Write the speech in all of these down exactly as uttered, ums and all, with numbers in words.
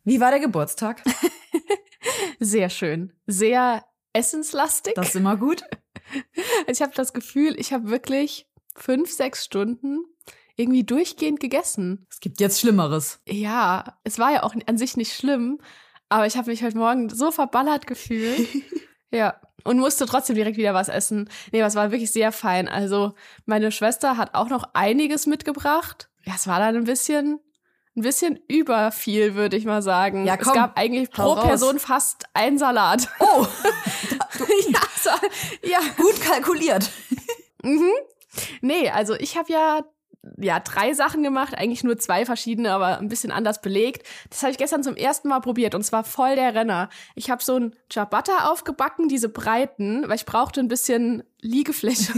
Wie war der Geburtstag? Sehr schön. Sehr essenslastig. Das ist immer gut. Ich habe das Gefühl, ich habe wirklich fünf, sechs Stunden irgendwie durchgehend gegessen. Es gibt jetzt Schlimmeres. Ja, es war ja auch an sich nicht schlimm, aber ich habe mich heute Morgen so verballert gefühlt. Ja, und musste trotzdem direkt wieder was essen. Nee, das war wirklich sehr fein. Also meine Schwester hat auch noch einiges mitgebracht. Ja, es war dann ein bisschen, ein bisschen über viel, würde ich mal sagen. Ja, komm, es gab eigentlich pro raus. Person fast einen Salat. Oh, ja, so, ja. Gut kalkuliert. Mhm. Nee, also ich habe ja ja drei Sachen gemacht, eigentlich nur zwei verschiedene, aber ein bisschen anders belegt. Das habe ich gestern zum ersten Mal probiert und zwar voll der Renner. Ich habe so ein Ciabatta aufgebacken, diese breiten, weil ich brauchte ein bisschen Liegefläche.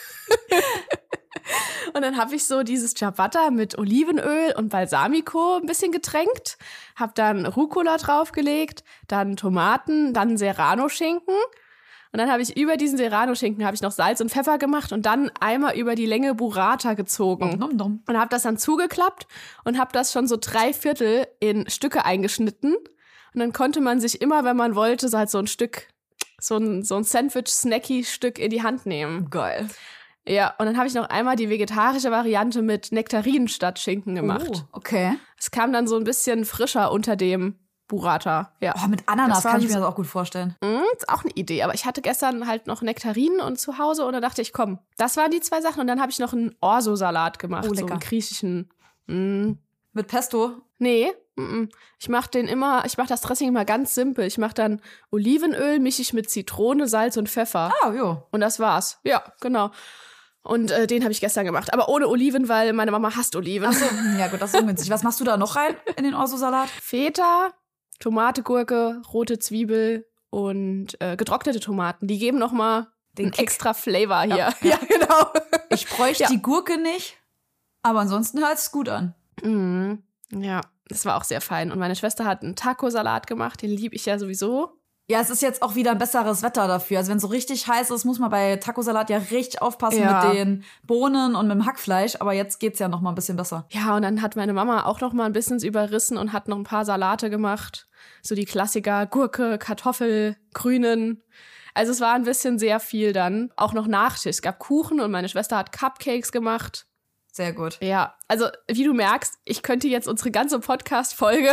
Und dann habe ich so dieses Ciabatta mit Olivenöl und Balsamico ein bisschen getränkt, habe dann Rucola draufgelegt, dann Tomaten, dann Serrano-Schinken. Und dann habe ich über diesen Serrano-Schinken habe ich noch Salz und Pfeffer gemacht und dann einmal über die Länge Burrata gezogen. Nom, nom, nom. Und habe das dann zugeklappt und habe das schon so drei Viertel in Stücke eingeschnitten. Und dann konnte man sich immer, wenn man wollte, so halt so ein Stück, so ein, so ein Sandwich-Snacky-Stück in die Hand nehmen. Geil. Ja, und dann habe ich noch einmal die vegetarische Variante mit Nektarinen statt Schinken gemacht. Oh, okay. Es kam dann so ein bisschen frischer unter dem Burrata. Ja. Oh, mit Ananas Das war kann ich mir so- das auch gut vorstellen. Mhm, ist auch eine Idee. Aber ich hatte gestern halt noch Nektarinen und zu Hause und da dachte ich, komm, das waren die zwei Sachen. Und dann habe ich noch einen Orso-Salat gemacht, Oh, so lecker. einen griechischen. Mm. Mit Pesto? Nee, mm-mm. ich mache den immer, ich mache das Dressing immer ganz simpel. Ich mache dann Olivenöl, mische ich mit Zitrone, Salz und Pfeffer. Ah, jo. Und das war's. Ja, genau. Und äh, den habe ich gestern gemacht. Aber ohne Oliven, weil meine Mama hasst Oliven. Achso, ja gut, das ist ungünstig. Was machst du da noch rein in den Orso-Salat? Feta, Tomate, Gurke, rote Zwiebel und äh, getrocknete Tomaten. Die geben noch mal Den einen Kick. extra Flavor hier. Ja. Ja, genau. Ich bräuchte Ja. die Gurke nicht, aber ansonsten hört es gut an. Mhm. Ja, das war auch sehr fein. Und meine Schwester hat einen Taco-Salat gemacht. Den liebe ich ja sowieso. Ja, es ist jetzt auch wieder ein besseres Wetter dafür. Also wenn es so richtig heiß ist, muss man bei Taco-Salat ja richtig aufpassen Ja. mit den Bohnen und mit dem Hackfleisch. Aber jetzt geht's ja noch mal ein bisschen besser. Ja, und dann hat meine Mama auch noch mal ein bisschen überrissen und hat noch ein paar Salate gemacht. So die Klassiker, Gurke, Kartoffel, Grünen. Also es war ein bisschen sehr viel dann. Auch noch Nachtisch. Es gab Kuchen und meine Schwester hat Cupcakes gemacht. Sehr gut. Ja, also wie du merkst, ich könnte jetzt unsere ganze Podcast-Folge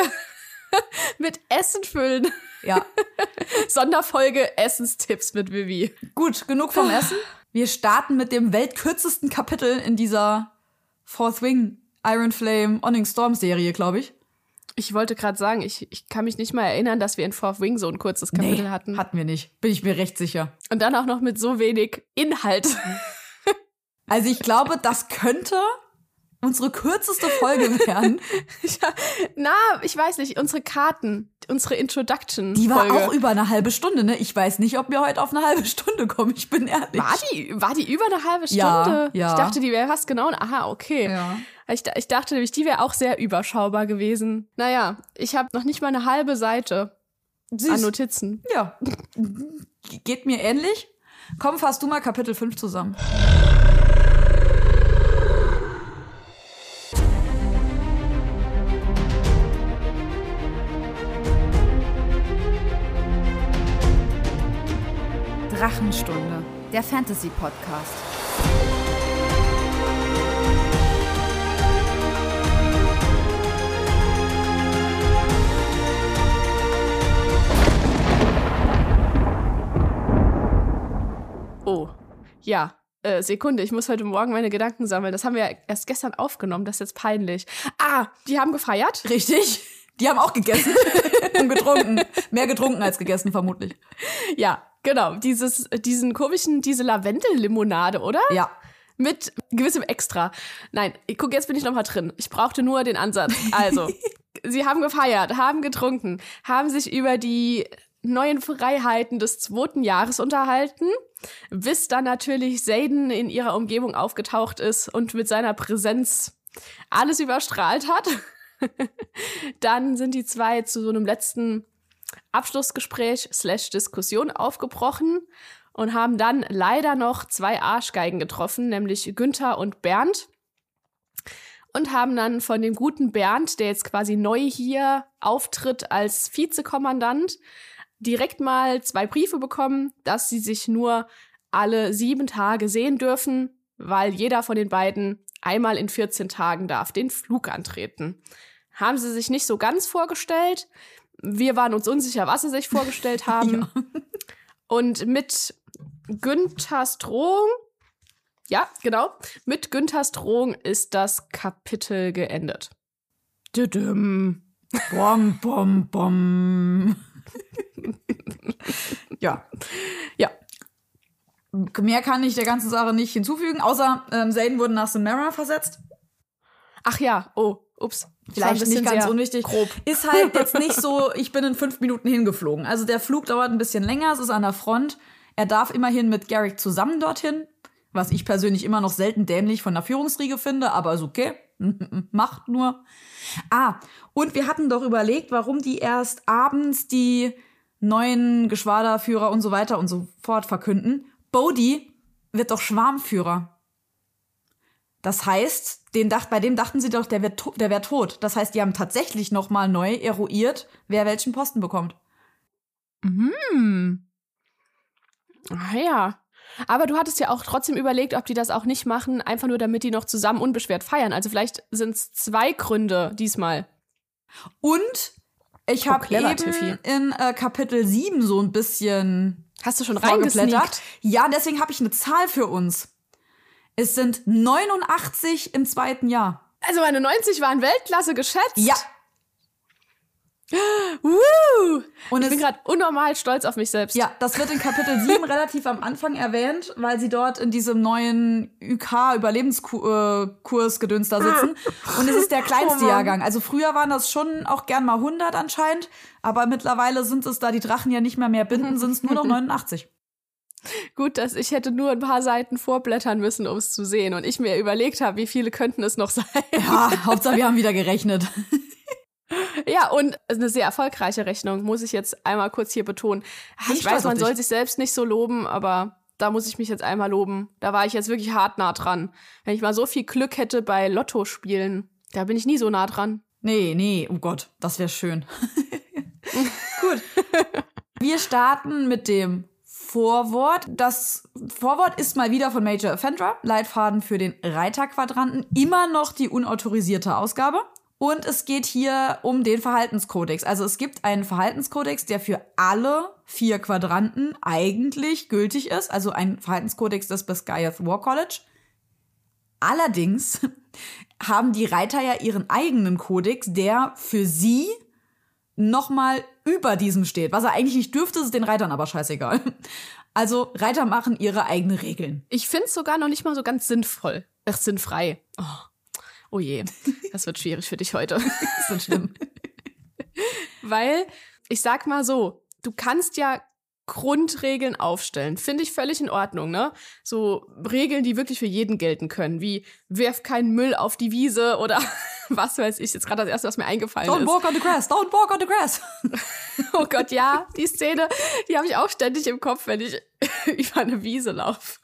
mit Essen füllen. Ja, Sonderfolge Essenstipps mit Vivi. gut, genug vom Essen. Wir starten mit dem weltkürzesten Kapitel in dieser Fourth Wing Iron Flame Onning Storm Serie, glaube ich. Ich wollte gerade sagen, ich, ich kann mich nicht mal erinnern, dass wir in Fourth Wing so ein kurzes Kapitel hatten. hatten wir nicht. Bin ich mir recht sicher. Und dann auch noch mit so wenig Inhalt. Also ich glaube, das könnte unsere kürzeste Folge werden. Ja, na, ich weiß nicht, unsere Karten, unsere Introduction. Die war Folge. auch über eine halbe Stunde, ne? Ich weiß nicht, ob wir heute auf eine halbe Stunde kommen, ich bin ehrlich. War die, war die über eine halbe Stunde? Ja, ja. Ich dachte, die wäre fast genau. Aha, okay. Ja. Ich, ich dachte nämlich, die wäre auch sehr überschaubar gewesen. Naja, ich habe noch nicht mal eine halbe Seite Süß. an Notizen. Ja. Geht mir ähnlich. Komm, fass du mal Kapitel fünf zusammen. Drachenstunde, der Fantasy-Podcast. Oh, ja. Äh, Sekunde, ich muss heute Morgen meine Gedanken sammeln. Das haben wir ja erst gestern aufgenommen, das ist jetzt peinlich. Ah, die haben gefeiert? Richtig. Die haben auch gegessen und getrunken. Mehr getrunken als gegessen, vermutlich. Ja, genau. Dieses, diesen komischen, diese Lavendel-Limonade, oder? Ja. Mit gewissem Extra. Nein, ich guck, jetzt bin ich noch mal drin. Ich brauchte nur den Ansatz. Also, sie haben gefeiert, haben getrunken, haben sich über die neuen Freiheiten des zweiten Jahres unterhalten, bis dann natürlich Xaden in ihrer Umgebung aufgetaucht ist und mit seiner Präsenz alles überstrahlt hat. Dann sind die zwei zu so einem letzten Abschlussgespräch slash Diskussion aufgebrochen und haben dann leider noch zwei Arschgeigen getroffen, nämlich Günther und Bernd. und haben dann von dem guten Bernd, der jetzt quasi neu hier auftritt als Vizekommandant, direkt mal zwei Briefe bekommen, dass sie sich nur alle sieben Tage sehen dürfen, weil jeder von den beiden einmal in vierzehn Tagen darf den Flug antreten. Haben sie sich nicht so ganz vorgestellt. Wir waren uns unsicher, was sie sich vorgestellt haben. Ja. Und mit Günthers Drohung, ja, genau, mit Günthers Drohung ist das Kapitel geendet. Düdüm. Bom, bom, bom. Ja. Ja. Mehr kann ich der ganzen Sache nicht hinzufügen, außer ähm, Zayden wurde nach Samara versetzt. Ach ja, oh, ups. Vielleicht nicht ganz unwichtig. Grob. Ist halt jetzt nicht so, ich bin in fünf Minuten hingeflogen. Also der Flug dauert ein bisschen länger, es ist an der Front. Er darf immerhin mit Garrick zusammen dorthin, was ich persönlich immer noch selten dämlich von der Führungsriege finde, aber ist okay. Macht nur. Ah, und wir hatten doch überlegt, warum die erst abends die neuen Geschwaderführer und so weiter und so fort verkünden. Bodhi wird doch Schwarmführer. Das heißt, den dacht, bei dem dachten sie doch, der wird to- der wäre tot. Das heißt, die haben tatsächlich noch mal neu eruiert, wer welchen Posten bekommt. Mhm. Ah ja. Aber du hattest ja auch trotzdem überlegt, ob die das auch nicht machen, einfach nur damit die noch zusammen unbeschwert feiern. Also vielleicht sind es zwei Gründe diesmal. Und ich habe oh, clever, eben Tiffy. in äh, Kapitel sieben so ein bisschen Hast du schon reingeblättert? Ja, deswegen habe ich eine Zahl für uns. Es sind neunundachtzig im zweiten Jahr. Also meine neunzig waren Weltklasse geschätzt? Ja. Woo! Und ich bin gerade unnormal stolz auf mich selbst. Ja, das wird in Kapitel sieben relativ am Anfang erwähnt, weil sie dort in diesem neuen Ü K-Überlebenskurs-Gedöns da sitzen. Und es ist der kleinste oh Jahrgang. Also früher waren das schon auch gern mal hundert anscheinend, aber mittlerweile sind es, da die Drachen ja nicht mehr mehr binden, sind es nur noch neunundachtzig. Gut, dass ich hätte nur ein paar Seiten vorblättern müssen, um es zu sehen. Und ich mir überlegt habe, wie viele könnten es noch sein. Ja, Hauptsache wir haben wieder gerechnet. Ja, und eine sehr erfolgreiche Rechnung, muss ich jetzt einmal kurz hier betonen. Ich, ich weiß, man soll sich selbst nicht so loben, aber da muss ich mich jetzt einmal loben. Da war ich jetzt wirklich hart nah dran. Wenn ich mal so viel Glück hätte bei Lotto-Spielen, da bin ich nie so nah dran. Nee, nee, oh Gott, das wäre schön. Gut. Wir starten mit dem Vorwort. Das Vorwort ist mal wieder von Major Offendra, Leitfaden für den Reiterquadranten, immer noch die unautorisierte Ausgabe. Und es geht hier um den Verhaltenskodex. Also es gibt einen Verhaltenskodex, der für alle vier Quadranten eigentlich gültig ist. Also ein Verhaltenskodex des Basgiath War College. Allerdings haben die Reiter ja ihren eigenen Kodex, der für sie nochmal über diesem steht. Was er eigentlich nicht dürfte, ist den Reitern aber scheißegal. Also Reiter machen ihre eigenen Regeln. Ich finde es sogar noch nicht mal so ganz sinnvoll. Ach, sinnfrei. Oh. Oh je, das wird schwierig für dich heute. Das ist so schlimm. Weil, ich sag mal so, du kannst ja Grundregeln aufstellen. Finde ich völlig in Ordnung, ne? So Regeln, die wirklich für jeden gelten können, wie werf keinen Müll auf die Wiese oder was weiß ich, jetzt gerade das erste, was mir eingefallen don't ist. Don't walk on the grass, don't walk on the grass. Oh Gott, ja, die Szene, die habe ich auch ständig im Kopf, wenn ich über eine Wiese laufe.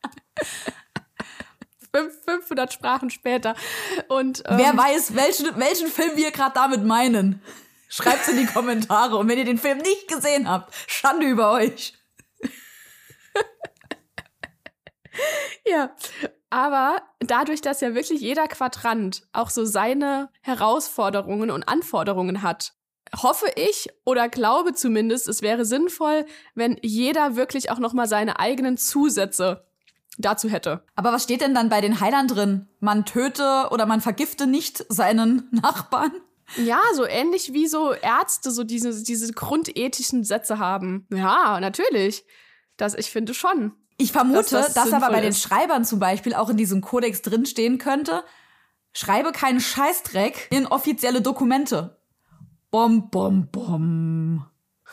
fünfhundert Sprachen später. Und, ähm, wer weiß, welchen, welchen Film wir gerade damit meinen, schreibt's in die Kommentare. Und wenn ihr den Film nicht gesehen habt, Schande über euch. Ja, aber dadurch, dass ja wirklich jeder Quadrant auch so seine Herausforderungen und Anforderungen hat, hoffe ich oder glaube zumindest, es wäre sinnvoll, wenn jeder wirklich auch nochmal seine eigenen Zusätze dazu hätte. Aber was steht denn dann bei den Heilern drin? Man töte oder man vergifte nicht seinen Nachbarn? Ja, so ähnlich wie so Ärzte so diese, diese grundethischen Sätze haben. Ja, natürlich. Das, ich finde schon. Ich vermute, dass, das dass aber bei ist. den Schreibern zum Beispiel auch in diesem Kodex drinstehen könnte, schreibe keinen Scheißdreck in offizielle Dokumente. Bom, bom, bom.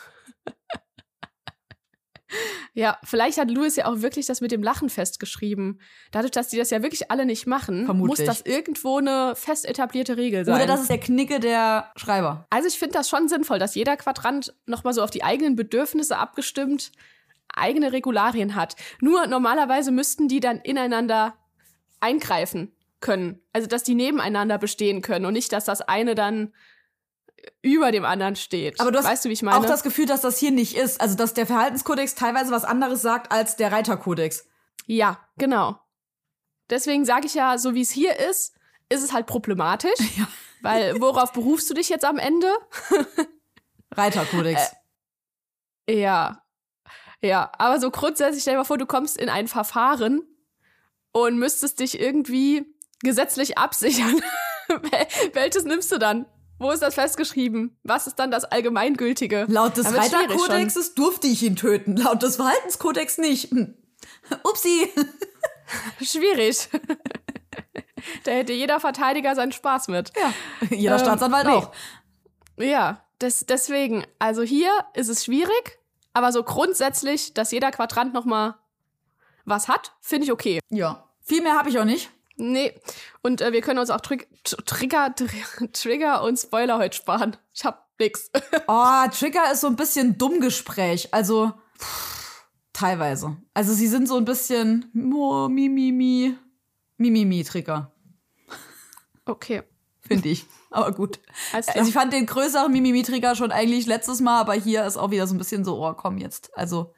Ja, vielleicht hat Lewis ja auch wirklich das mit dem Lachen festgeschrieben. Dadurch, dass die das ja wirklich alle nicht machen, Vermutlich. muss das irgendwo eine fest etablierte Regel sein. Oder das ist der Knicke der Schreiber. Also ich finde das schon sinnvoll, dass jeder Quadrant nochmal so auf die eigenen Bedürfnisse abgestimmt eigene Regularien hat. Nur normalerweise müssten die dann ineinander eingreifen. können. Also, dass die nebeneinander bestehen können und nicht, dass das eine dann über dem anderen steht. Aber du hast weißt du, wie ich meine? auch das Gefühl, dass das hier nicht ist. Also, dass der Verhaltenskodex teilweise was anderes sagt als der Reiterkodex. Ja, genau. Deswegen sage ich ja, so wie es hier ist, ist es halt problematisch. Ja. Weil, worauf berufst du dich jetzt am Ende? Reiterkodex. Äh, ja. Ja, aber so grundsätzlich, stell dir mal vor, du kommst in ein Verfahren und müsstest dich irgendwie gesetzlich absichern. Wel- Welches nimmst du dann? Wo ist das festgeschrieben? Was ist dann das Allgemeingültige? Laut des Da wird's schwierig Reiterkodexes durfte ich ihn töten. Laut des Verhaltenskodex nicht. Hm. Upsi. Schwierig. Da hätte jeder Verteidiger seinen Spaß mit. Ja, jeder Ähm, Staatsanwalt nee. auch. Ja, das, deswegen, also hier ist es schwierig, aber so grundsätzlich, dass jeder Quadrant noch mal was hat, finde ich okay. Ja. Viel mehr habe ich auch nicht. Nee, und äh, wir können uns auch Trig- Tr- Trigger, Tr- Trigger und Spoiler heute sparen. Ich hab nix. Oh, Trigger ist so ein bisschen Dummgespräch. Also, pff, teilweise. Also, sie sind so ein bisschen oh, mi, mi, mi. Mi, mi, mi, Trigger. Okay. Finde ich. Aber gut. Alles klar. Also, ich fand den größeren Mimimi-Trigger schon eigentlich letztes Mal, aber hier ist auch wieder so ein bisschen so, oh, komm jetzt. Also,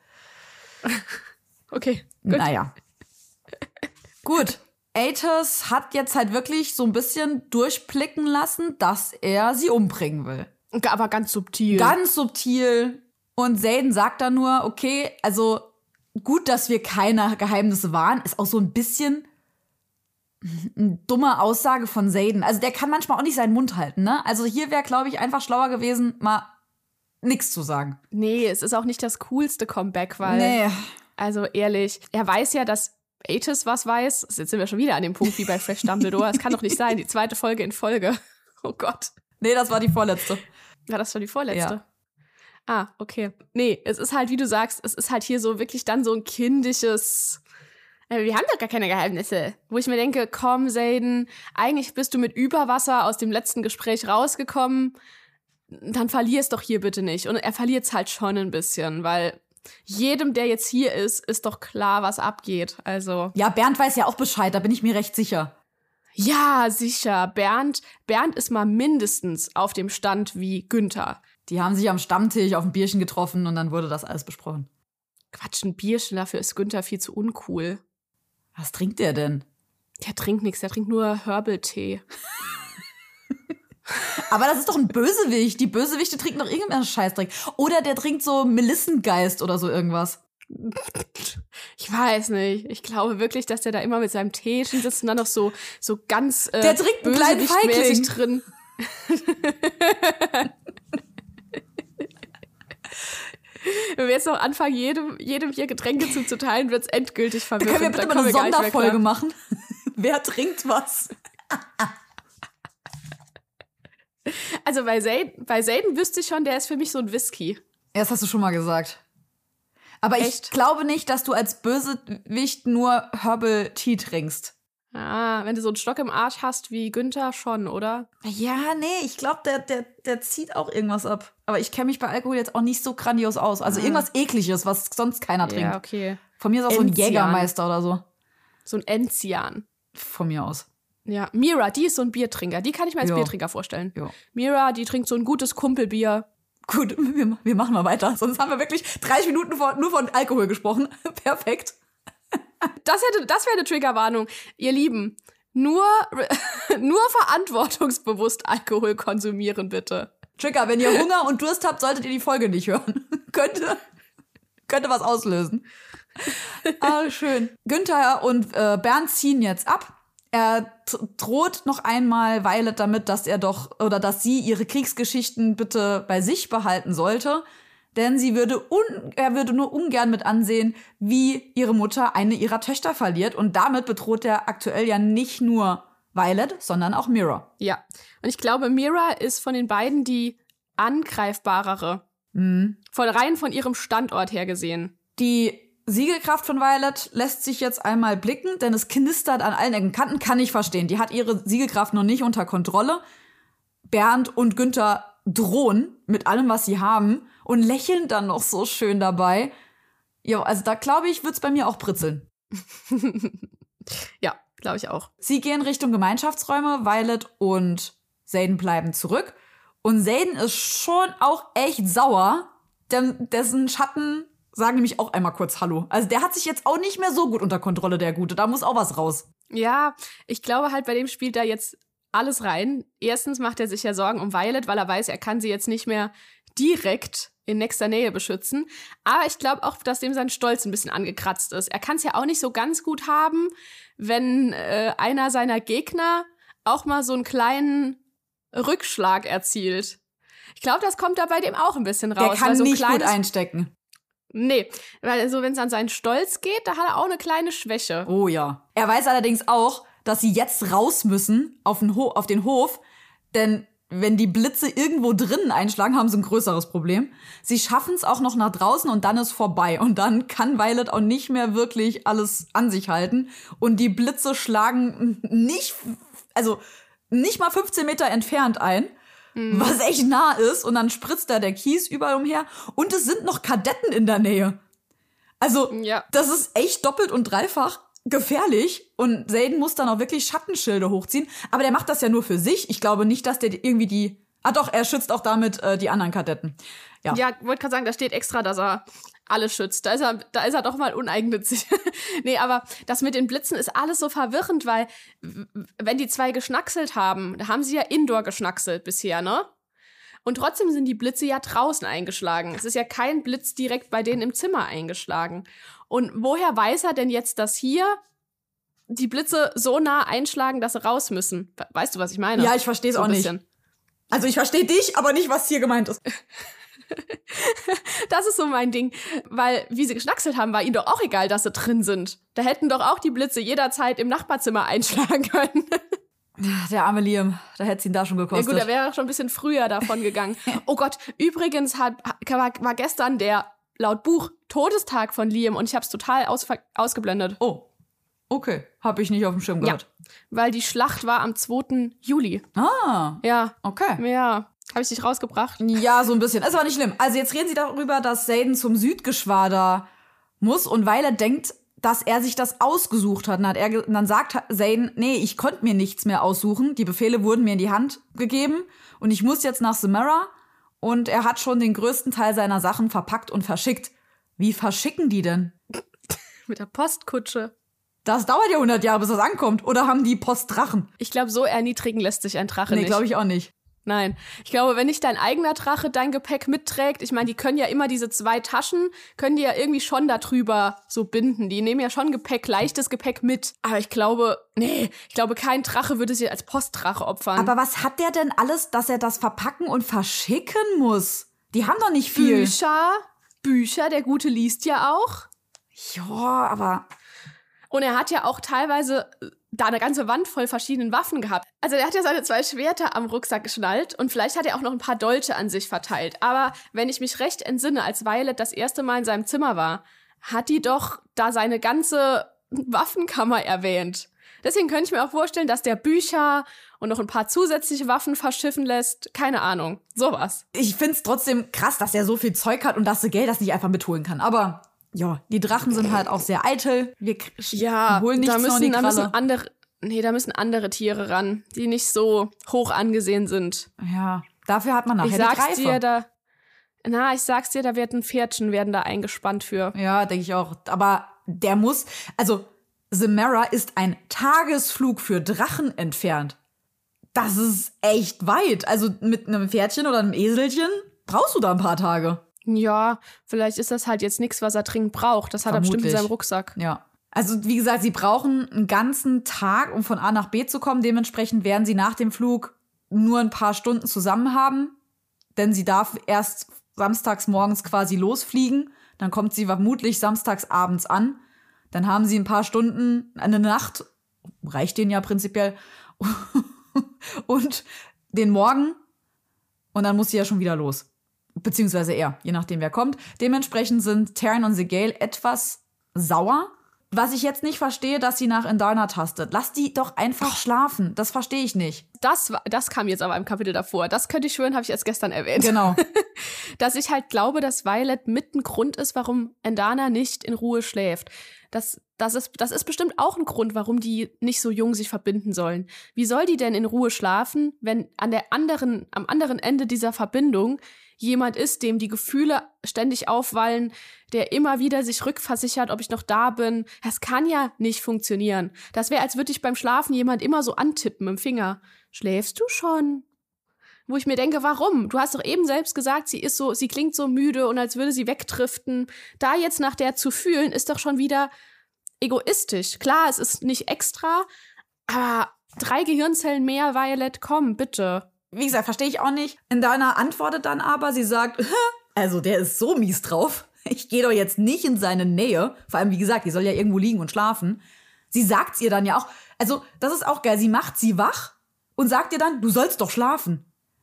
Okay, gut. naja. Gut. Atos hat jetzt halt wirklich so ein bisschen durchblicken lassen, dass er sie umbringen will. Aber ganz subtil. Ganz subtil. Und Xaden sagt dann nur, okay, also gut, dass wir keine Geheimnisse waren, ist auch so ein bisschen eine dumme Aussage von Xaden. Also der kann manchmal auch nicht seinen Mund halten, ne? Also hier wäre, glaube ich, einfach schlauer gewesen, mal nichts zu sagen. Nee, es ist auch nicht das coolste Comeback, weil, Nee. also ehrlich, er weiß ja, dass Atos was weiß. Jetzt sind wir schon wieder an dem Punkt wie bei Fresh Dumbledore. Es kann doch nicht sein, die zweite Folge in Folge. Oh Gott. Nee, das war die vorletzte. War das schon die vorletzte? Ja. Ah, okay. Nee, es ist halt, wie du sagst, es ist halt hier so wirklich dann so ein kindisches, äh, wir haben doch gar keine Geheimnisse. Wo ich mir denke, komm, Xaden, eigentlich bist du mit Überwasser aus dem letzten Gespräch rausgekommen. Dann verlier's doch hier bitte nicht. Und er verliert's halt schon ein bisschen, weil jedem, der jetzt hier ist, ist doch klar, was abgeht. Also. Ja, Bernd weiß ja auch Bescheid, da bin ich mir recht sicher. Ja, sicher. Bernd, Bernd ist mal mindestens auf dem Stand wie Günther. Die haben sich am Stammtisch auf ein Bierchen getroffen und dann wurde das alles besprochen. Quatsch, ein Bierchen, dafür ist Günther viel zu uncool. Was trinkt der denn? Der trinkt nichts, der trinkt nur Herbal-Tee. Aber das ist doch ein Bösewicht. Die Bösewichte trinken doch irgendeinen Scheißdreck. Oder der trinkt so Melissengeist oder so irgendwas. Ich weiß nicht. Ich glaube wirklich, dass der da immer mit seinem Teechen sitzt und dann noch so, so ganz äh, Der trinkt einen kleinen bösewichtmäßig Feigling. drin. Wenn wir jetzt noch anfangen, jedem, jedem hier Getränke zuzuteilen, wird's endgültig Da verwirrend. können wir bitte Da mal eine kommen wir gar nicht mehr Sonderfolge klar. machen. Wer trinkt was? Also bei Xaden, bei Xaden wüsste ich schon, der ist für mich so ein Whisky. Ja, das hast du schon mal gesagt. Aber Echt? ich glaube nicht, dass du als Bösewicht nur Herbal Tea trinkst. Ah, wenn du so einen Stock im Arsch hast wie Günther schon, oder? Ja, nee, ich glaube, der, der, der zieht auch irgendwas ab. Aber ich kenne mich bei Alkohol jetzt auch nicht so grandios aus. Also Ah. irgendwas Ekliges, was sonst keiner trinkt. Ja, okay. Von mir ist auch so ein Enzian. Jägermeister oder so. So ein Enzian. Von mir aus. Ja, Mira, die ist so ein Biertrinker. Die kann ich mir als Ja. Biertrinker vorstellen. Ja. Mira, die trinkt so ein gutes Kumpelbier. Gut, wir, wir machen mal weiter. Sonst haben wir wirklich dreißig Minuten vor, nur von Alkohol gesprochen. Perfekt. Das, hätte, das wäre eine Triggerwarnung. Ihr Lieben, nur, nur verantwortungsbewusst Alkohol konsumieren, bitte. Trigger, wenn ihr Hunger und Durst habt, solltet ihr die Folge nicht hören. könnte, könnte was auslösen. Ah, schön. Günther und äh, Bernd ziehen jetzt ab. Er t- droht noch einmal Violet damit, dass er doch oder dass sie ihre Kriegsgeschichten bitte bei sich behalten sollte, denn sie würde un- er würde nur ungern mit ansehen, wie ihre Mutter eine ihrer Töchter verliert und damit bedroht er aktuell ja nicht nur Violet, sondern auch Mira. Ja. Und ich glaube, Mira ist von den beiden die angreifbarere. Mhm. Von rein von ihrem Standort her gesehen. Die Siegelkraft von Violet lässt sich jetzt einmal blicken, denn es knistert an allen Ecken und Kanten, kann ich verstehen. Die hat ihre Siegelkraft noch nicht unter Kontrolle. Bernd und Günther drohen mit allem, was sie haben und lächeln dann noch so schön dabei. Ja, also da glaube ich, wird's bei mir auch britzeln. Ja, glaube ich auch. Sie gehen Richtung Gemeinschaftsräume, Violet und Xaden bleiben zurück. Und Xaden ist schon auch echt sauer, denn dessen Schatten sagen nämlich auch einmal kurz Hallo. Also der hat sich jetzt auch nicht mehr so gut unter Kontrolle, der Gute. Da muss auch was raus. Ja, ich glaube halt, bei dem spielt da jetzt alles rein. Erstens macht er sich ja Sorgen um Violet, weil er weiß, er kann sie jetzt nicht mehr direkt in nächster Nähe beschützen. Aber ich glaube auch, dass dem sein Stolz ein bisschen angekratzt ist. Er kann es ja auch nicht so ganz gut haben, wenn äh, einer seiner Gegner auch mal so einen kleinen Rückschlag erzielt. Ich glaube, das kommt da bei dem auch ein bisschen raus. Der kann so ein nicht kleines, gut einstecken. Nee, weil also wenn es an seinen Stolz geht, da hat er auch eine kleine Schwäche. Oh ja. Er weiß allerdings auch, dass sie jetzt raus müssen auf den, Ho- auf den Hof, denn wenn die Blitze irgendwo drinnen einschlagen, haben sie ein größeres Problem. Sie schaffen es auch noch nach draußen und dann ist vorbei. Und dann kann Violet auch nicht mehr wirklich alles an sich halten. Und die Blitze schlagen nicht, also nicht mal fünfzehn Meter entfernt ein, mhm. was echt nah ist. Und dann spritzt da der Kies überall umher. Und es sind noch Kadetten in der Nähe. Also, ja. Das ist echt doppelt und dreifach gefährlich. Und Xaden muss dann auch wirklich Schattenschilde hochziehen. Aber der macht das ja nur für sich. Ich glaube nicht, dass der irgendwie die... Ah doch, er schützt auch damit äh, die anderen Kadetten. Ja, ja, wollte gerade sagen, da steht extra, dass er alles schützt. Da ist er, da ist er doch mal uneigennützig. Nee, aber das mit den Blitzen ist alles so verwirrend, weil wenn die zwei geschnackselt haben, da haben sie ja indoor geschnackselt bisher, ne? Und trotzdem sind die Blitze ja draußen eingeschlagen. Es ist ja kein Blitz direkt bei denen im Zimmer eingeschlagen. Und woher weiß er denn jetzt, dass hier die Blitze so nah einschlagen, dass sie raus müssen? Weißt du, was ich meine? Ja, ich verstehe es so auch nicht. Also ich verstehe dich, aber nicht, was hier gemeint ist. Das ist so mein Ding. Weil, wie sie geschnackselt haben, war ihnen doch auch egal, dass sie drin sind. Da hätten doch auch die Blitze jederzeit im Nachbarzimmer einschlagen können. Der arme Liam, da hätte es ihn da schon gekostet. Ja gut, er wäre schon ein bisschen früher davon gegangen. Oh Gott, übrigens hat, war, war gestern der, laut Buch, Todestag von Liam und ich habe es total ausver- ausgeblendet. Oh, okay. Habe ich nicht auf dem Schirm gehabt. Ja, weil die Schlacht war am zweiten Juli. Ah, ja. Okay. Ja, habe ich dich rausgebracht? Ja, so ein bisschen. Ist aber nicht schlimm. Also jetzt reden sie darüber, dass Xaden zum Südgeschwader muss und weil er denkt, dass er sich das ausgesucht hat. Und, hat er ge- und dann sagt Xaden, nee, ich konnte mir nichts mehr aussuchen. Die Befehle wurden mir in die Hand gegeben und ich muss jetzt nach Samara. Und er hat schon den größten Teil seiner Sachen verpackt und verschickt. Wie verschicken die denn? Mit der Postkutsche. Das dauert ja hundert Jahre, bis das ankommt. Oder haben die Postdrachen? Ich glaube, so erniedrigen lässt sich ein Drache nee, nicht. Nee, glaube ich auch nicht. Nein. Ich glaube, wenn nicht dein eigener Drache dein Gepäck mitträgt, ich meine, die können ja immer diese zwei Taschen, können die ja irgendwie schon da drüber so binden. Die nehmen ja schon Gepäck, leichtes Gepäck mit. Aber ich glaube, nee, ich glaube, kein Drache würde sich als Postdrache opfern. Aber was hat der denn alles, dass er das verpacken und verschicken muss? Die haben doch nicht viel. Bücher, Bücher, der Gute liest ja auch. Ja, aber... Und er hat ja auch teilweise da eine ganze Wand voll verschiedenen Waffen gehabt. Also er hat ja seine zwei Schwerter am Rucksack geschnallt und vielleicht hat er auch noch ein paar Dolche an sich verteilt. Aber wenn ich mich recht entsinne, als Violet das erste Mal in seinem Zimmer war, hat die doch da seine ganze Waffenkammer erwähnt. Deswegen könnte ich mir auch vorstellen, dass der Bücher und noch ein paar zusätzliche Waffen verschiffen lässt. Keine Ahnung, sowas. Ich find's trotzdem krass, dass er so viel Zeug hat und dass Gale das nicht einfach mitholen kann. Aber... Ja, die Drachen sind halt auch sehr eitel. Wir k- ja, holen nichts da müssen, noch in die da müssen Kralle. andere, nee, da müssen andere Tiere ran, die nicht so hoch angesehen sind. Ja, dafür hat man nachher ich die sag's Greifer. dir, da, na, ich sag's dir, da werden Pferdchen werden da eingespannt für. Ja, denke ich auch. Aber der muss, also Samara ist ein Tagesflug für Drachen entfernt. Das ist echt weit. Also mit einem Pferdchen oder einem Eselchen brauchst du da ein paar Tage. Ja, vielleicht ist das halt jetzt nichts, was er dringend braucht. Das hat er bestimmt in seinem Rucksack. Ja. Also wie gesagt, sie brauchen einen ganzen Tag, um von A nach B zu kommen. Dementsprechend werden sie nach dem Flug nur ein paar Stunden zusammen haben. Denn sie darf erst samstags morgens quasi losfliegen. Dann kommt sie vermutlich samstags abends an. Dann haben sie ein paar Stunden, eine Nacht, reicht denen ja prinzipiell, und den Morgen. Und dann muss sie ja schon wieder los. Beziehungsweise er, je nachdem wer kommt. Dementsprechend sind Taryn und Gale etwas sauer. Was ich jetzt nicht verstehe, dass sie nach Indarna tastet. Lass die doch einfach schlafen. Das verstehe ich nicht. Das, war, das kam jetzt aber im Kapitel davor. Das könnte ich schwören, habe ich erst gestern erwähnt. Genau. dass ich halt glaube, dass Violet mit ein Grund ist, warum Endana nicht in Ruhe schläft. Das, das, ist, das ist bestimmt auch ein Grund, warum die nicht so jung sich verbinden sollen. Wie soll die denn in Ruhe schlafen, wenn an der anderen, am anderen Ende dieser Verbindung jemand ist, dem die Gefühle ständig aufwallen, der immer wieder sich rückversichert, ob ich noch da bin. Das kann ja nicht funktionieren. Das wäre, als würde ich beim Schlafen jemand immer so antippen im Finger. Schläfst du schon? Wo ich mir denke, warum? Du hast doch eben selbst gesagt, sie ist so, sie klingt so müde und als würde sie wegdriften. Da jetzt nach der zu fühlen, ist doch schon wieder egoistisch. Klar, es ist nicht extra, aber drei Gehirnzellen mehr, Violet, komm, bitte. Wie gesagt, verstehe ich auch nicht. Endana antwortet dann aber, sie sagt, also der ist so mies drauf. Ich gehe doch jetzt nicht in seine Nähe. Vor allem, wie gesagt, die soll ja irgendwo liegen und schlafen. Sie sagt's ihr dann ja auch. Also, das ist auch geil. Sie macht sie wach und sagt ihr dann, du sollst doch schlafen.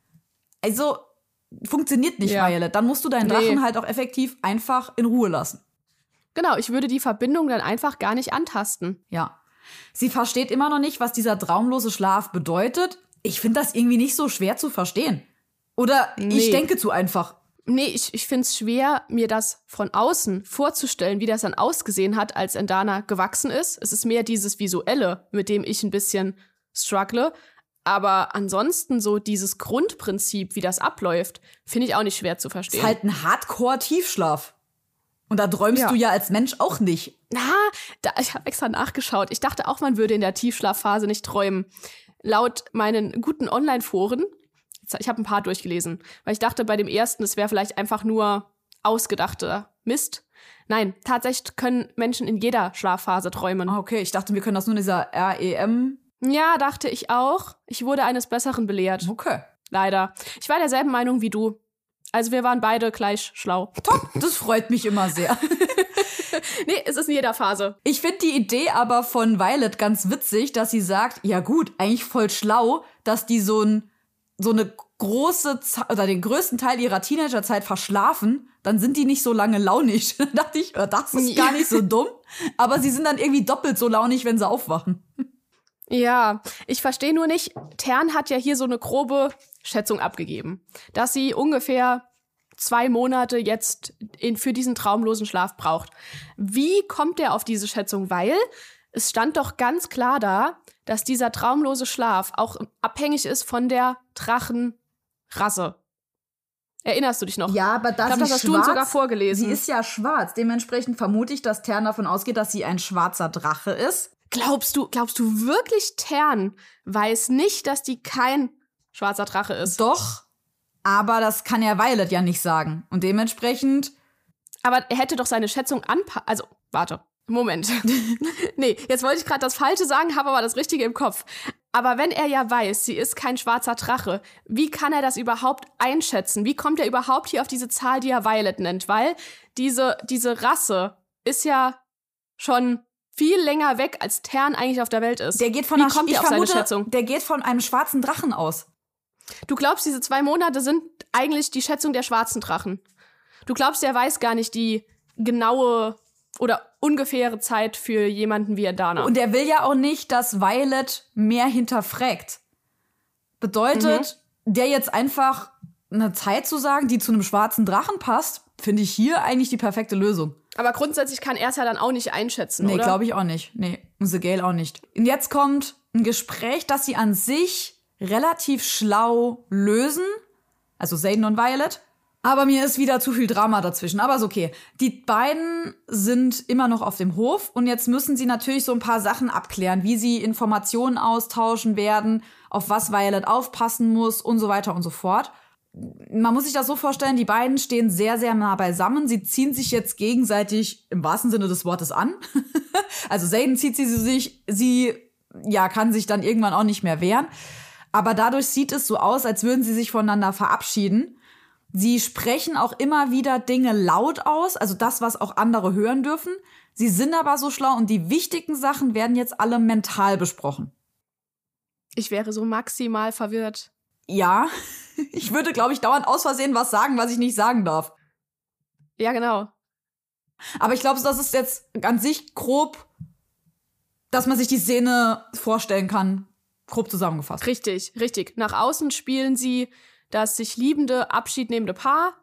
Also, funktioniert nicht, ja. Violet. Dann musst du deinen Drachen nee. halt auch effektiv einfach in Ruhe lassen. Genau, ich würde die Verbindung dann einfach gar nicht antasten. Ja. Sie versteht immer noch nicht, was dieser traumlose Schlaf bedeutet. Ich finde das irgendwie nicht so schwer zu verstehen. Oder nee. ich denke zu einfach. Nee, ich, ich finde es schwer, mir das von außen vorzustellen, wie das dann ausgesehen hat, als Endana gewachsen ist. Es ist mehr dieses Visuelle, mit dem ich ein bisschen struggle. Aber ansonsten so dieses Grundprinzip, wie das abläuft, finde ich auch nicht schwer zu verstehen. Es ist halt ein Hardcore-Tiefschlaf. Und da träumst ja. du ja als Mensch auch nicht. Na, da, ich habe extra nachgeschaut. Ich dachte auch, man würde in der Tiefschlafphase nicht träumen. Laut meinen guten Online-Foren, ich habe ein paar durchgelesen, weil ich dachte bei dem ersten, es wäre vielleicht einfach nur ausgedachter Mist. Nein, tatsächlich können Menschen in jeder Schlafphase träumen. Okay, ich dachte, wir können das nur in dieser R E M. Ja, dachte ich auch. Ich wurde eines Besseren belehrt. Okay. Leider. Ich war derselben Meinung wie du. Also wir waren beide gleich schlau. Top, das freut mich immer sehr. Nee, es ist in jeder Phase. Ich finde die Idee aber von Violet ganz witzig, dass sie sagt, ja gut, eigentlich voll schlau, dass die so, ein, so eine große Ze- oder den größten Teil ihrer Teenagerzeit verschlafen, dann sind die nicht so lange launig. Dann dachte ich, das ist gar nicht so dumm. Aber sie sind dann irgendwie doppelt so launig, wenn sie aufwachen. Ja, ich verstehe nur nicht, Tern hat ja hier so eine grobe Schätzung abgegeben, dass sie ungefähr zwei Monate jetzt in, für diesen traumlosen Schlaf braucht. Wie kommt er auf diese Schätzung? Weil es stand doch ganz klar da, dass dieser traumlose Schlaf auch abhängig ist von der Drachenrasse. Erinnerst du dich noch? Ja, aber da ich glaub, sie das hast schwarz, du uns sogar vorgelesen. Sie ist ja schwarz. Dementsprechend vermute ich, dass Tern davon ausgeht, dass sie ein schwarzer Drache ist. Glaubst du, glaubst du wirklich, Tern weiß nicht, dass die kein schwarzer Drache ist? Doch, aber das kann ja Violet ja nicht sagen. Und dementsprechend... Aber er hätte doch seine Schätzung anpassen... Also, warte, Moment. Nee, jetzt wollte ich gerade das Falsche sagen, habe aber das Richtige im Kopf. Aber wenn er ja weiß, sie ist kein schwarzer Drache, wie kann er das überhaupt einschätzen? Wie kommt er überhaupt hier auf diese Zahl, die er Violet nennt? Weil diese, diese Rasse ist ja schon viel länger weg, als Tern eigentlich auf der Welt ist. Der geht von Wie einer, kommt ich er auf vermute, seine Schätzung? Der geht von einem schwarzen Drachen aus. Du glaubst, diese zwei Monate sind eigentlich die Schätzung der schwarzen Drachen. Du glaubst, er weiß gar nicht die genaue oder ungefähre Zeit für jemanden wie Endana. Und er will ja auch nicht, dass Violet mehr hinterfragt. Bedeutet, mhm. der jetzt einfach eine Zeit zu sagen, die zu einem schwarzen Drachen passt, finde ich hier eigentlich die perfekte Lösung. Aber grundsätzlich kann er es ja dann auch nicht einschätzen, nee, oder? Nee, glaube ich auch nicht. Nee, und The Gale auch nicht. Und jetzt kommt ein Gespräch, das sie an sich relativ schlau lösen. Also Xaden und Violet. Aber mir ist wieder zu viel Drama dazwischen. Aber ist okay. Die beiden sind immer noch auf dem Hof. Und jetzt müssen sie natürlich so ein paar Sachen abklären. Wie sie Informationen austauschen werden, auf was Violet aufpassen muss und so weiter und so fort. Man muss sich das so vorstellen, die beiden stehen sehr, sehr nah beisammen. Sie ziehen sich jetzt gegenseitig im wahrsten Sinne des Wortes an. Also Xaden zieht sie sich, sie ja, kann sich dann irgendwann auch nicht mehr wehren. Aber dadurch sieht es so aus, als würden sie sich voneinander verabschieden. Sie sprechen auch immer wieder Dinge laut aus, also das, was auch andere hören dürfen. Sie sind aber so schlau und die wichtigen Sachen werden jetzt alle mental besprochen. Ich wäre so maximal verwirrt. Ja, ich würde, glaube ich, dauernd aus Versehen was sagen, was ich nicht sagen darf. Ja, genau. Aber ich glaube, das ist jetzt an sich grob, dass man sich die Szene vorstellen kann, grob zusammengefasst. Richtig, richtig. Nach außen spielen sie das sich liebende, abschiednehmende Paar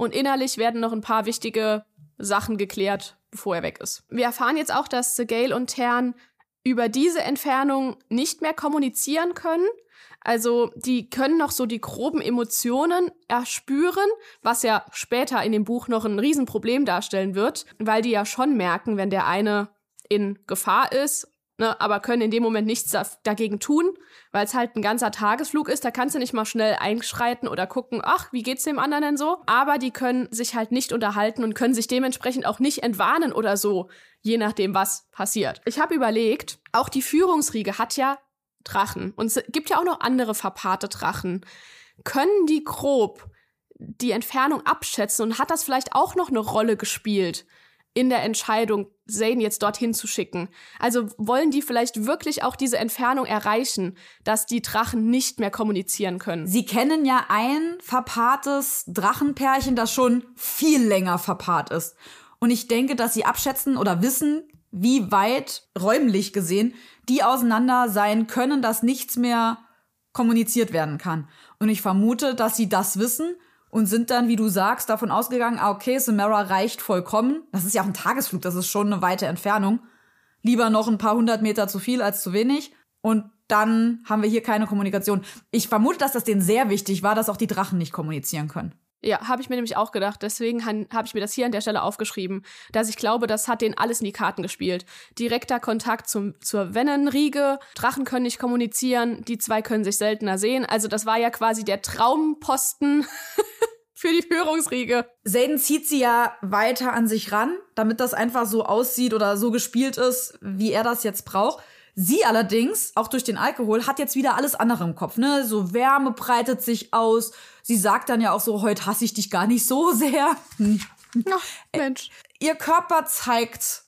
und innerlich werden noch ein paar wichtige Sachen geklärt, bevor er weg ist. Wir erfahren jetzt auch, dass Gale und Tern über diese Entfernung nicht mehr kommunizieren können. Also die können noch so die groben Emotionen erspüren, was ja später in dem Buch noch ein Riesenproblem darstellen wird, weil die ja schon merken, wenn der eine in Gefahr ist, ne, aber können in dem Moment nichts da- dagegen tun, weil es halt ein ganzer Tagesflug ist. Da kannst du nicht mal schnell einschreiten oder gucken, ach, wie geht's dem anderen denn so? Aber die können sich halt nicht unterhalten und können sich dementsprechend auch nicht entwarnen oder so, je nachdem, was passiert. Ich habe überlegt, auch die Führungsriege hat ja Drachen. Und es gibt ja auch noch andere verpaarte Drachen. Können die grob die Entfernung abschätzen und hat das vielleicht auch noch eine Rolle gespielt in der Entscheidung, Zane jetzt dorthin zu schicken? Also wollen die vielleicht wirklich auch diese Entfernung erreichen, dass die Drachen nicht mehr kommunizieren können? Sie kennen ja ein verpaartes Drachenpärchen, das schon viel länger verpaart ist. Und ich denke, dass sie abschätzen oder wissen, wie weit räumlich gesehen die auseinander sein können, dass nichts mehr kommuniziert werden kann. Und ich vermute, dass sie das wissen und sind dann, wie du sagst, davon ausgegangen, ah, okay, Samara reicht vollkommen. Das ist ja auch ein Tagesflug, das ist schon eine weite Entfernung. Lieber noch ein paar hundert Meter zu viel als zu wenig. Und dann haben wir hier keine Kommunikation. Ich vermute, dass das denen sehr wichtig war, dass auch die Drachen nicht kommunizieren können. Ja, habe ich mir nämlich auch gedacht. Deswegen habe ich mir das hier an der Stelle aufgeschrieben, dass ich glaube, das hat denen alles in die Karten gespielt. Direkter Kontakt zum, zur Vennenriege, Drachen können nicht kommunizieren, die zwei können sich seltener sehen. Also das war ja quasi der Traumposten für die Führungsriege. Xaden zieht sie ja weiter an sich ran, damit das einfach so aussieht oder so gespielt ist, wie er das jetzt braucht. Sie allerdings, auch durch den Alkohol, hat jetzt wieder alles andere im Kopf, ne? So Wärme breitet sich aus. Sie sagt dann ja auch so, heute hasse ich dich gar nicht so sehr. Ach, Mensch. Ihr Körper zeigt,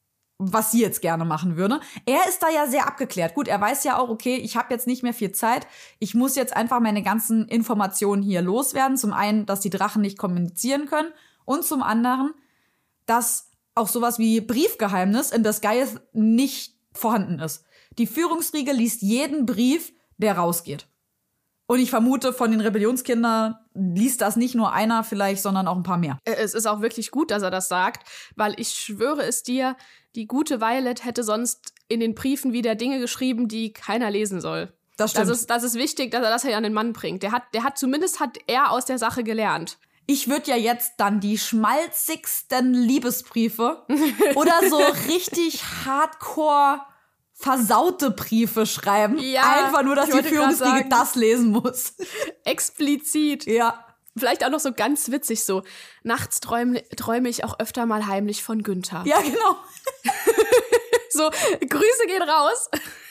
was sie jetzt gerne machen würde. Er ist da ja sehr abgeklärt. Gut, er weiß ja auch, okay, ich habe jetzt nicht mehr viel Zeit. Ich muss jetzt einfach meine ganzen Informationen hier loswerden. Zum einen, dass die Drachen nicht kommunizieren können. Und zum anderen, dass auch sowas wie Briefgeheimnis in Disguise nicht vorhanden ist. Die Führungsriege liest jeden Brief, der rausgeht. Und ich vermute, von den Rebellionskindern liest das nicht nur einer vielleicht, sondern auch ein paar mehr. Es ist auch wirklich gut, dass er das sagt, weil ich schwöre es dir, die gute Violet hätte sonst in den Briefen wieder Dinge geschrieben, die keiner lesen soll. Das stimmt. Das ist, das ist wichtig, dass er das ja an den Mann bringt. Der hat, der hat zumindest hat er aus der Sache gelernt. Ich würde ja jetzt dann die schmalzigsten Liebesbriefe oder so richtig hardcore versaute Briefe schreiben. Ja, einfach nur, dass die Führungsriege das lesen muss. Explizit. Ja. Vielleicht auch noch so ganz witzig so. Nachts träume träume ich auch öfter mal heimlich von Günther. Ja, genau. So, Grüße gehen raus.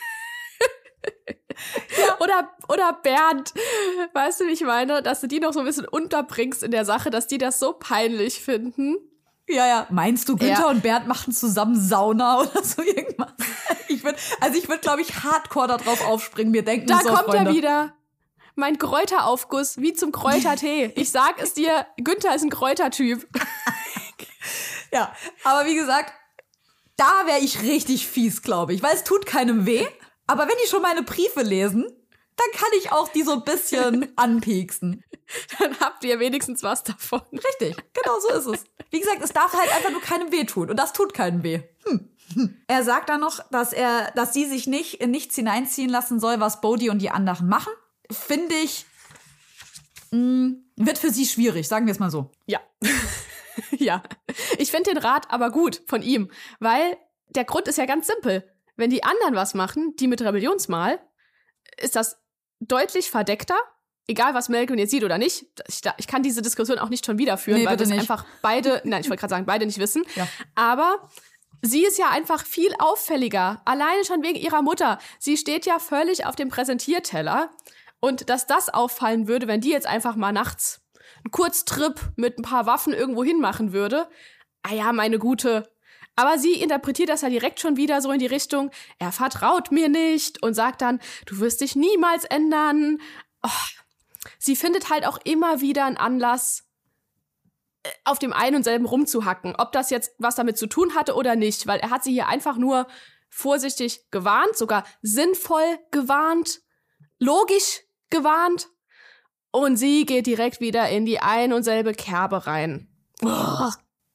Ja. Oder, oder Bernd, weißt du, wie ich meine? Dass du die noch so ein bisschen unterbringst in der Sache, dass die das so peinlich finden. Ja, ja. Meinst du, Günther ja. und Bernd machten zusammen Sauna oder so irgendwas? Ich würd, also ich würde, glaube ich, hardcore da drauf aufspringen. Wir denken da so, kommt Freunde. er wieder. Mein Kräuteraufguss, wie zum Kräutertee. Ich sag es dir, Günther ist ein Kräutertyp. Ja, aber wie gesagt, da wäre ich richtig fies, glaube ich. Weil es tut keinem weh. Aber wenn die schon meine Briefe lesen, dann kann ich auch die so ein bisschen anpieksen. Dann habt ihr wenigstens was davon. Richtig, genau so ist es. Wie gesagt, es darf halt einfach nur keinem weh tun. Und das tut keinem weh. Hm. Hm. Er sagt dann noch, dass er, dass sie sich nicht in nichts hineinziehen lassen soll, was Bodhi und die anderen machen. Finde ich, mh, wird für sie schwierig, sagen wir es mal so. Ja. Ja. Ich finde den Rat aber gut von ihm, weil der Grund ist ja ganz simpel. Wenn die anderen was machen, die mit Rebellionsmal, ist das deutlich verdeckter, egal was Malcolm jetzt sieht oder nicht. Ich, ich kann diese Diskussion auch nicht schon wieder führen, nee, weil wir es nicht. einfach beide, nein, ich wollte gerade sagen, beide nicht wissen. Ja. Aber sie ist ja einfach viel auffälliger, alleine schon wegen ihrer Mutter. Sie steht ja völlig auf dem Präsentierteller. Und dass das auffallen würde, wenn die jetzt einfach mal nachts einen Kurztrip mit ein paar Waffen irgendwo hinmachen würde, ah ja, meine Gute. Aber sie interpretiert das ja direkt schon wieder so in die Richtung, er vertraut mir nicht und sagt dann, du wirst dich niemals ändern. Oh. Sie findet halt auch immer wieder einen Anlass, auf dem einen und selben rumzuhacken. Ob das jetzt was damit zu tun hatte oder nicht, weil er hat sie hier einfach nur vorsichtig gewarnt, sogar sinnvoll gewarnt, logisch gewarnt. Und sie geht direkt wieder in die ein und selbe Kerbe rein. Oh.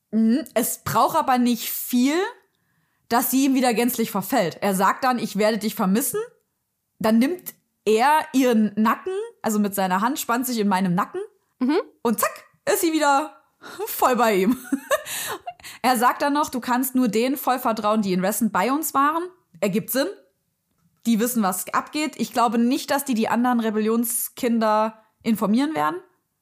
Es braucht aber nicht viel, dass sie ihm wieder gänzlich verfällt. Er sagt dann, ich werde dich vermissen. Dann nimmt er ihren Nacken, also mit seiner Hand, spannt sich in meinem Nacken. Mhm. Und zack, ist sie wieder voll bei ihm. Er sagt dann noch, du kannst nur denen voll vertrauen, die in Ressen bei uns waren. Ergibt Sinn. Die wissen, was abgeht. Ich glaube nicht, dass die die anderen Rebellionskinder informieren werden.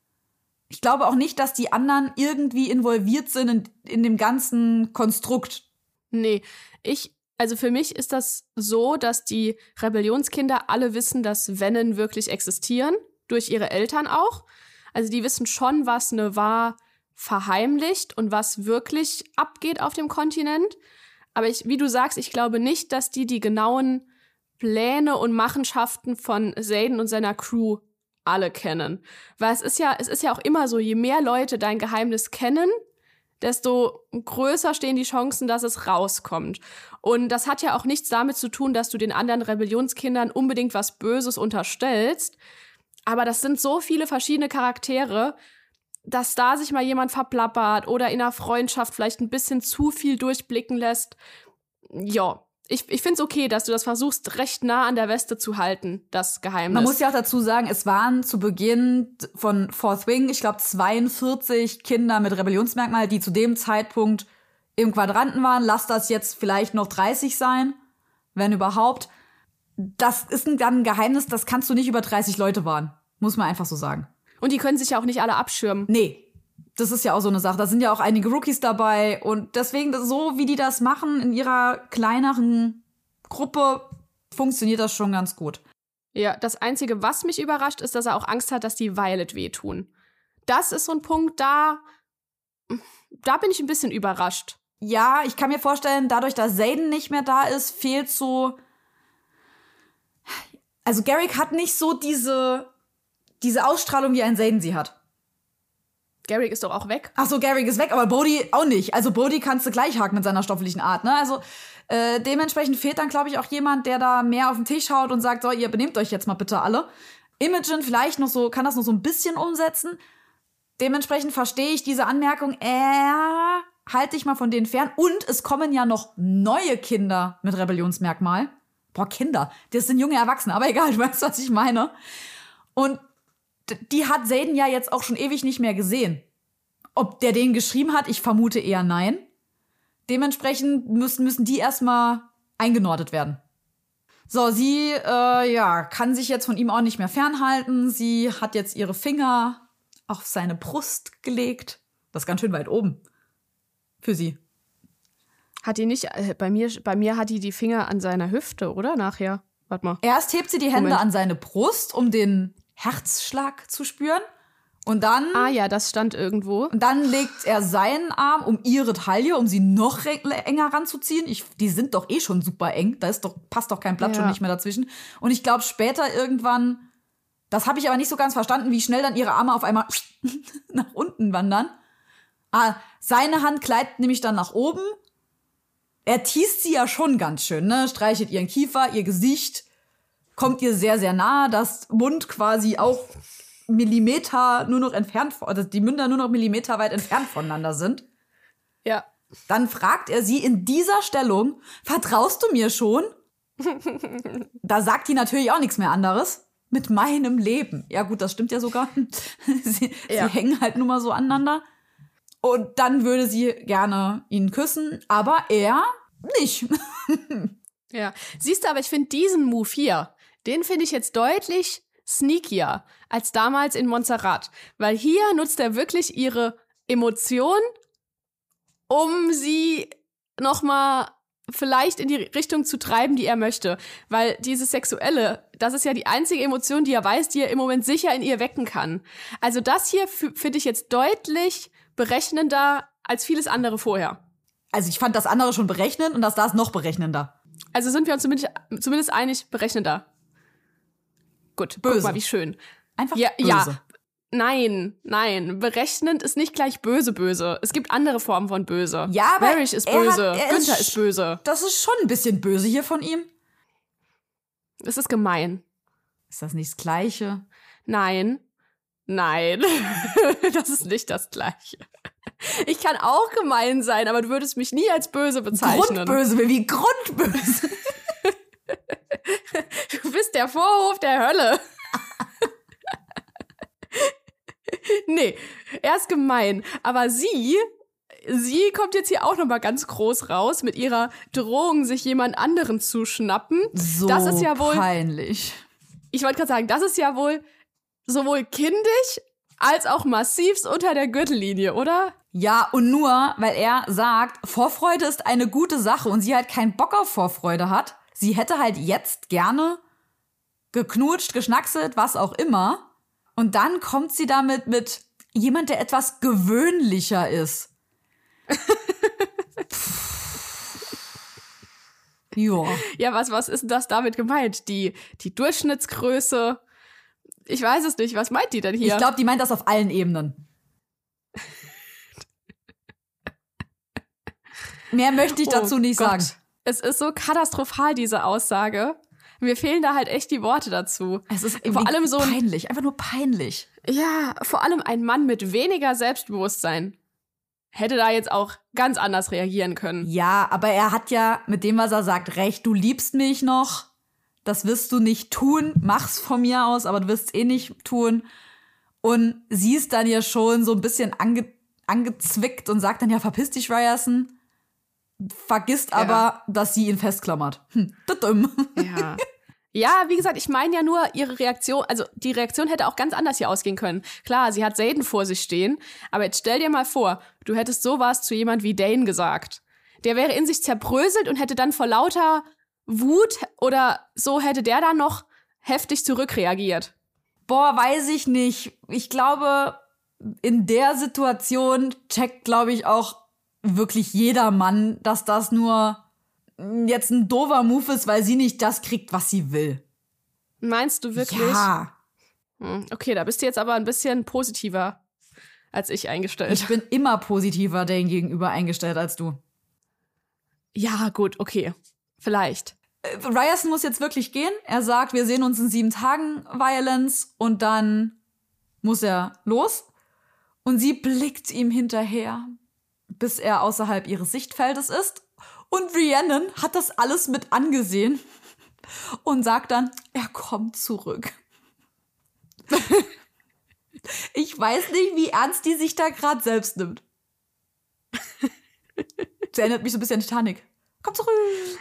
Ich glaube auch nicht, dass die anderen irgendwie involviert sind in, in dem ganzen Konstrukt. Nee, ich, also für mich ist das so, dass die Rebellionskinder alle wissen, dass Vennen wirklich existieren, durch ihre Eltern auch. Also die wissen schon, was Nevar verheimlicht und was wirklich abgeht auf dem Kontinent. Aber ich, wie du sagst, ich glaube nicht, dass die die genauen Pläne und Machenschaften von Xaden und seiner Crew alle kennen. Weil es ist ja, es ist ja auch immer so, je mehr Leute dein Geheimnis kennen, desto größer stehen die Chancen, dass es rauskommt. Und das hat ja auch nichts damit zu tun, dass du den anderen Rebellionskindern unbedingt was Böses unterstellst. Aber das sind so viele verschiedene Charaktere, dass da sich mal jemand verplappert oder in einer Freundschaft vielleicht ein bisschen zu viel durchblicken lässt. Ja, ich, ich finde es okay, dass du das versuchst, recht nah an der Weste zu halten, das Geheimnis. Man muss ja auch dazu sagen, es waren zu Beginn von Fourth Wing, ich glaube, zweiundvierzig Kinder mit Rebellionsmerkmal, die zu dem Zeitpunkt im Quadranten waren. Lass das jetzt vielleicht noch dreißig sein, wenn überhaupt. Das ist dann ein Geheimnis, das kannst du nicht über dreißig Leute wahren. Muss man einfach so sagen. Und die können sich ja auch nicht alle abschirmen. Nee. Das ist ja auch so eine Sache. Da sind ja auch einige Rookies dabei. Und deswegen, so wie die das machen, in ihrer kleineren Gruppe, funktioniert das schon ganz gut. Ja, das Einzige, was mich überrascht, ist, dass er auch Angst hat, dass die Violet wehtun. Das ist so ein Punkt, da, da bin ich ein bisschen überrascht. Ja, ich kann mir vorstellen, dadurch, dass Xaden nicht mehr da ist, fehlt so. Also Garrick hat nicht so diese, diese Ausstrahlung, wie ein Xaden sie hat. Garrick ist doch auch weg. Ach so, Garrick ist weg, aber Bodhi auch nicht. Also Bodhi kannst du gleich haken mit seiner stofflichen Art, ne? Also äh, dementsprechend fehlt dann, glaube ich, auch jemand, der da mehr auf den Tisch haut und sagt, so, ihr benehmt euch jetzt mal bitte alle. Imogen vielleicht noch so, kann das noch so ein bisschen umsetzen. Dementsprechend verstehe ich diese Anmerkung, äh, halt dich mal von denen fern. Und es kommen ja noch neue Kinder mit Rebellionsmerkmal. Boah, Kinder, das sind junge Erwachsene, aber egal, du weißt, was ich meine. Und die hat Xaden ja jetzt auch schon ewig nicht mehr gesehen. Ob der den geschrieben hat, ich vermute eher nein. Dementsprechend müssen, müssen die erstmal eingenordet werden. So, sie äh, ja, kann sich jetzt von ihm auch nicht mehr fernhalten. Sie hat jetzt ihre Finger auf seine Brust gelegt. Das ist ganz schön weit oben. Für sie. Hat die nicht, äh, bei mir, bei mir hat die die Finger an seiner Hüfte, oder? Nachher. Warte mal. Erst hebt sie die Hände Moment. an seine Brust, um den Herzschlag zu spüren. Und dann. Ah ja, das stand irgendwo. Und dann legt er seinen Arm um ihre Taille, um sie noch re- enger ranzuziehen. Ich, die sind doch eh schon super eng. Da ist doch, passt doch kein Blatt Ja. schon nicht mehr dazwischen. Und ich glaube, später irgendwann, das habe ich aber nicht so ganz verstanden, wie schnell dann ihre Arme auf einmal nach unten wandern. Ah, seine Hand gleitet nämlich dann nach oben. Er teast sie ja schon ganz schön, ne? Streichelt ihren Kiefer, ihr Gesicht, kommt ihr sehr, sehr nah, dass Mund quasi auch Millimeter nur noch entfernt, also die Münder nur noch Millimeter weit entfernt voneinander sind. Ja. Dann fragt er sie in dieser Stellung, vertraust du mir schon? Da sagt die natürlich auch nichts mehr anderes. Mit meinem Leben. Ja gut, das stimmt ja sogar. sie, Ja. sie hängen halt nur mal so aneinander. Und dann würde sie gerne ihn küssen, aber er nicht. Ja. Siehst du, aber ich finde diesen Move hier, den finde ich jetzt deutlich sneakier als damals in Montserrat. Weil hier nutzt er wirklich ihre Emotion, um sie nochmal vielleicht in die Richtung zu treiben, die er möchte. Weil dieses Sexuelle, das ist ja die einzige Emotion, die er weiß, die er im Moment sicher in ihr wecken kann. Also das hier f- finde ich jetzt deutlich berechnender als vieles andere vorher. Also ich fand das andere schon berechnend und das da ist noch berechnender. Also sind wir uns zumindest, zumindest einig, berechnender. Gut, Böse. guck mal, wie schön. Einfach Ja, böse. ja. Nein, nein. Berechnend ist nicht gleich böse, böse. Es gibt andere Formen von böse. Ja, aber Varys ist er böse. hat- er Günther ist ist böse. Das ist schon ein bisschen böse hier von ihm. Es ist gemein. Ist das nicht das Gleiche? Nein. Nein, das ist nicht das Gleiche. Ich kann auch gemein sein, aber du würdest mich nie als böse bezeichnen. Grundböse, wie Grundböse. Du bist der Vorhof der Hölle. Nee, er ist gemein. Aber sie, sie kommt jetzt hier auch noch mal ganz groß raus mit ihrer Drohung, sich jemand anderen zu schnappen. So das ist ja wohl peinlich. Ich wollte gerade sagen, das ist ja wohl sowohl kindisch als auch massivst unter der Gürtellinie, oder? Ja, und nur, weil er sagt, Vorfreude ist eine gute Sache und sie halt keinen Bock auf Vorfreude hat. Sie hätte halt jetzt gerne geknutscht, geschnackselt, was auch immer. Und dann kommt sie damit mit jemand, der etwas gewöhnlicher ist. Ja. Ja, was, was ist denn das damit gemeint? Die, die Durchschnittsgröße? Ich weiß es nicht. Was meint die denn hier? Ich glaube, die meint das auf allen Ebenen. Mehr möchte ich dazu oh nicht Gott. sagen. Es ist so katastrophal, diese Aussage. Mir fehlen da halt echt die Worte dazu. Es ist vor allem so ein, peinlich, einfach nur peinlich. Ja, vor allem ein Mann mit weniger Selbstbewusstsein hätte da jetzt auch ganz anders reagieren können. Ja, aber er hat ja mit dem, was er sagt, recht. Du liebst mich noch. Das wirst du nicht tun. Mach's von mir aus, aber du wirst es eh nicht tun. Und sie ist dann ja schon so ein bisschen ange angezwickt und sagt dann, ja, verpiss dich, Ryerson. Vergisst aber, ja. dass sie ihn festklammert. Hm, dumm. Ja. Ja, wie gesagt, ich meine ja nur ihre Reaktion, also die Reaktion hätte auch ganz anders hier ausgehen können. Klar, sie hat Xaden vor sich stehen, aber jetzt stell dir mal vor, du hättest sowas zu jemand wie Dane gesagt. Der wäre in sich zerbröselt und hätte dann vor lauter Wut oder so hätte der dann noch heftig zurückreagiert. Boah, weiß ich nicht. Ich glaube, in der Situation checkt, glaube ich, auch wirklich jeder Mann, dass das nur jetzt ein doofer Move ist, weil sie nicht das kriegt, was sie will. Meinst du wirklich? Ja. Okay, da bist du jetzt aber ein bisschen positiver als ich eingestellt. Ich bin immer positiver Dane gegenüber eingestellt als du. Ja, gut, okay. Vielleicht. Äh, Ryerson muss jetzt wirklich gehen. Er sagt, wir sehen uns in sieben Tagen, Violence, und dann muss er los. Und sie blickt ihm hinterher, bis er außerhalb ihres Sichtfeldes ist. Und Rhiannon hat das alles mit angesehen und sagt dann, er kommt zurück. Ich weiß nicht, wie ernst die sich da gerade selbst nimmt. Das erinnert mich so ein bisschen an Titanic. Komm zurück.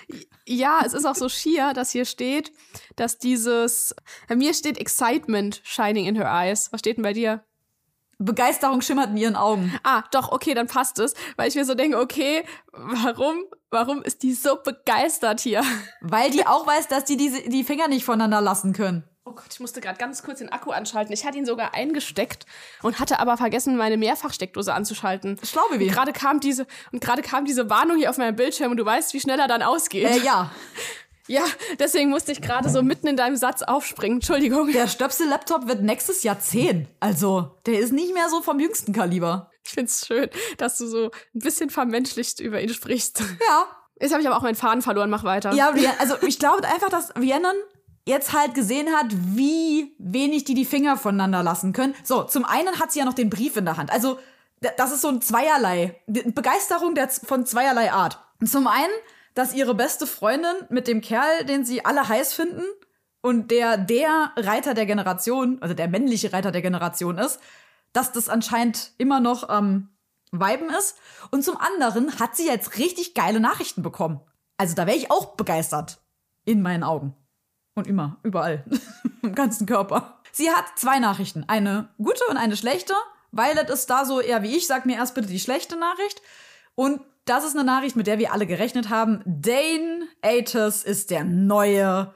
Ja, es ist auch so schier, dass hier steht, dass dieses, bei mir steht Excitement shining in her eyes. Was steht denn bei dir? Begeisterung schimmert in ihren Augen. Ah, doch, okay, dann passt es. Weil ich mir so denke, okay, warum, warum ist die so begeistert hier? Weil die auch weiß, dass die diese, die Finger nicht voneinander lassen können. Oh Gott, ich musste gerade ganz kurz den Akku anschalten. Ich hatte ihn sogar eingesteckt und hatte aber vergessen, meine Mehrfachsteckdose anzuschalten. Schlau wie Und gerade kam diese, und gerade kam diese Warnung hier auf meinem Bildschirm und du weißt, wie schnell er dann ausgeht. Äh, ja. Ja, deswegen musste ich gerade so mitten in deinem Satz aufspringen. Entschuldigung. Der Stöpsel-Laptop wird nächstes Jahr zehn. Also, der ist nicht mehr so vom jüngsten Kaliber. Ich find's schön, dass du so ein bisschen vermenschlicht über ihn sprichst. Ja. Jetzt habe ich aber auch meinen Faden verloren. Mach weiter. Ja, also ich glaube einfach, dass Rhiannon jetzt halt gesehen hat, wie wenig die die Finger voneinander lassen können. So, zum einen hat sie ja noch den Brief in der Hand. Also, das ist so ein zweierlei, Begeisterung der, von zweierlei Art. Zum einen, dass ihre beste Freundin mit dem Kerl, den sie alle heiß finden und der der Reiter der Generation, also der männliche Reiter der Generation ist, dass das anscheinend immer noch am ähm, Viben ist. Und zum anderen hat sie jetzt richtig geile Nachrichten bekommen. Also da wäre ich auch begeistert. In meinen Augen. Und immer, überall. Im ganzen Körper. Sie hat zwei Nachrichten. Eine gute und eine schlechte. Violet ist da so eher wie ich. Sag mir erst bitte die schlechte Nachricht. Und das ist eine Nachricht, mit der wir alle gerechnet haben. Dane Atis ist der neue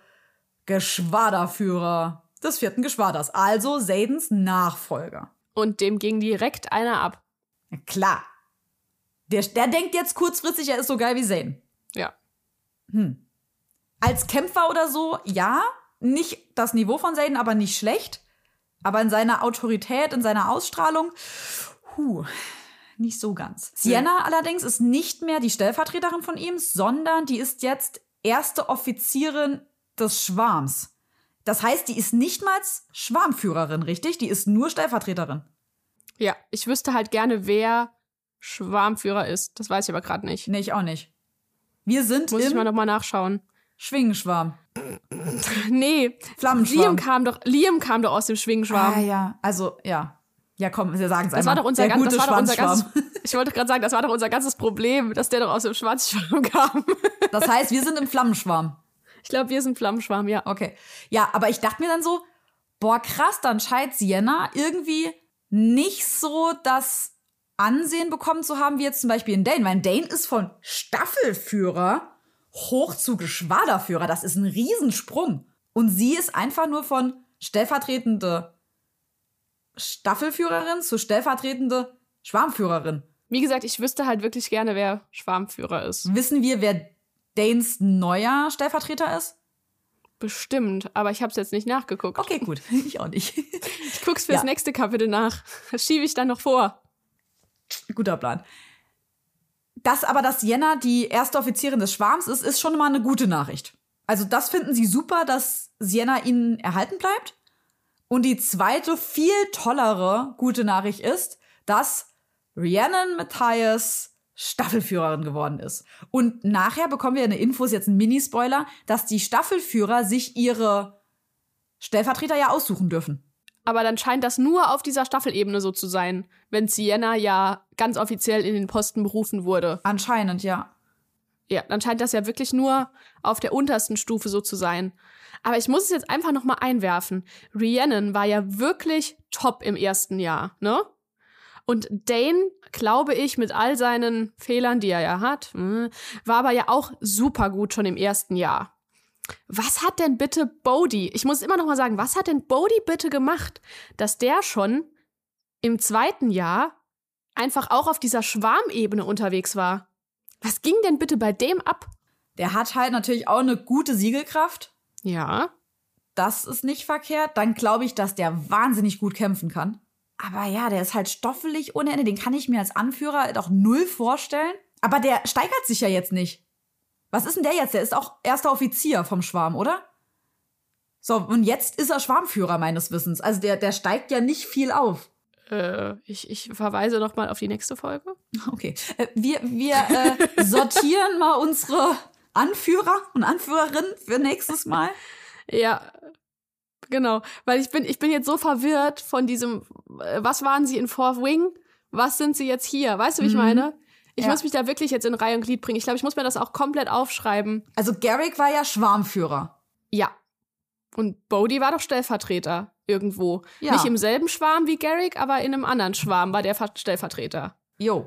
Geschwaderführer des vierten Geschwaders. Also Xadens Nachfolger. Und dem ging direkt einer ab. Ja, klar. Der, der denkt jetzt kurzfristig, er ist so geil wie Xaden. Ja. Hm. Als Kämpfer oder so, ja. Nicht das Niveau von Xaden, aber nicht schlecht. Aber in seiner Autorität, in seiner Ausstrahlung, huh, nicht so ganz. Sienna mhm. allerdings ist nicht mehr die Stellvertreterin von ihm, sondern die ist jetzt erste Offizierin des Schwarms. Das heißt, die ist nicht mal Schwarmführerin, richtig? Die ist nur Stellvertreterin. Ja, ich wüsste halt gerne, wer Schwarmführer ist. Das weiß ich aber gerade nicht. Nee, ich auch nicht. Wir sind Muss im ich mal nochmal nachschauen. Schwingenschwarm. Nee. Flammenschwarm. Liam kam doch, Liam kam doch aus dem Schwingenschwarm. Ah ja, also ja. Ja, komm, wir sagen es Das einmal. war doch unser, Der ganz, gute das war doch unser Schwanzschwarm. ganzes, ich wollte gerade sagen, das war doch unser ganzes Problem, dass der doch aus dem Schwanzschwarm kam. Das heißt, wir sind im Flammenschwarm. Ich glaube, wir sind Flammenschwarm, ja. Okay. Ja, aber ich dachte mir dann so, boah, krass, dann scheint Sienna irgendwie nicht so das Ansehen bekommen zu haben, wie jetzt zum Beispiel in Dane. Weil Dane ist von Staffelführer hoch zu Geschwaderführer. Das ist ein Riesensprung. Und sie ist einfach nur von stellvertretende Staffelführerin zu stellvertretende Schwarmführerin. Wie gesagt, ich wüsste halt wirklich gerne, wer Schwarmführer ist. Wissen wir, wer Danes neuer Stellvertreter ist? Bestimmt, aber ich habe es jetzt nicht nachgeguckt. Okay, gut. Ich auch nicht. Ich guck's fürs Ja. nächste Kapitel nach. Das schiebe ich dann noch vor. Guter Plan. Dass aber, dass Jenna die erste Offizierin des Schwarms ist, ist schon mal eine gute Nachricht. Also das finden sie super, dass Sienna ihnen erhalten bleibt. Und die zweite, viel tollere gute Nachricht ist, dass Rhiannon Matthias Staffelführerin geworden ist. Und nachher bekommen wir eine Info, ist jetzt ein Mini-Spoiler, dass die Staffelführer sich ihre Stellvertreter ja aussuchen dürfen. Aber dann scheint das nur auf dieser Staffelebene so zu sein, wenn Sienna ja ganz offiziell in den Posten berufen wurde. Anscheinend, ja. Ja, dann scheint das ja wirklich nur auf der untersten Stufe so zu sein. Aber ich muss es jetzt einfach noch mal einwerfen. Rhiannon war ja wirklich top im ersten Jahr, ne? Und Dane, glaube ich, mit all seinen Fehlern, die er ja hat, war aber ja auch super gut schon im ersten Jahr. Was hat denn bitte Bodhi, ich muss immer noch mal sagen, was hat denn Bodhi bitte gemacht, dass der schon im zweiten Jahr einfach auch auf dieser Schwarmebene unterwegs war? Was ging denn bitte bei dem ab? Der hat halt natürlich auch eine gute Siegelkraft. Ja. Das ist nicht verkehrt. Dann glaube ich, dass der wahnsinnig gut kämpfen kann. Aber ja, der ist halt stoffelig ohne Ende. Den kann ich mir als Anführer doch null vorstellen. Aber der steigert sich ja jetzt nicht. Was ist denn der jetzt? Der ist auch erster Offizier vom Schwarm, oder? So, und jetzt ist er Schwarmführer meines Wissens. Also der, der steigt ja nicht viel auf. Äh, ich, ich verweise noch mal auf die nächste Folge. Okay. Äh, wir wir äh, sortieren mal unsere Anführer und Anführerinnen für nächstes Mal. Ja, genau. Weil ich bin, ich bin jetzt so verwirrt von diesem, äh, was waren sie in Fourth Wing? Was sind sie jetzt hier? Weißt du, wie ich Mhm. meine? Ich Ja. muss mich da wirklich jetzt in Reihe und Glied bringen. Ich glaube, ich muss mir das auch komplett aufschreiben. Also Garrick war ja Schwarmführer. Ja. Und Bodhi war doch Stellvertreter irgendwo. Ja. Nicht im selben Schwarm wie Garrick, aber in einem anderen Schwarm war der Ver- Stellvertreter. Jo.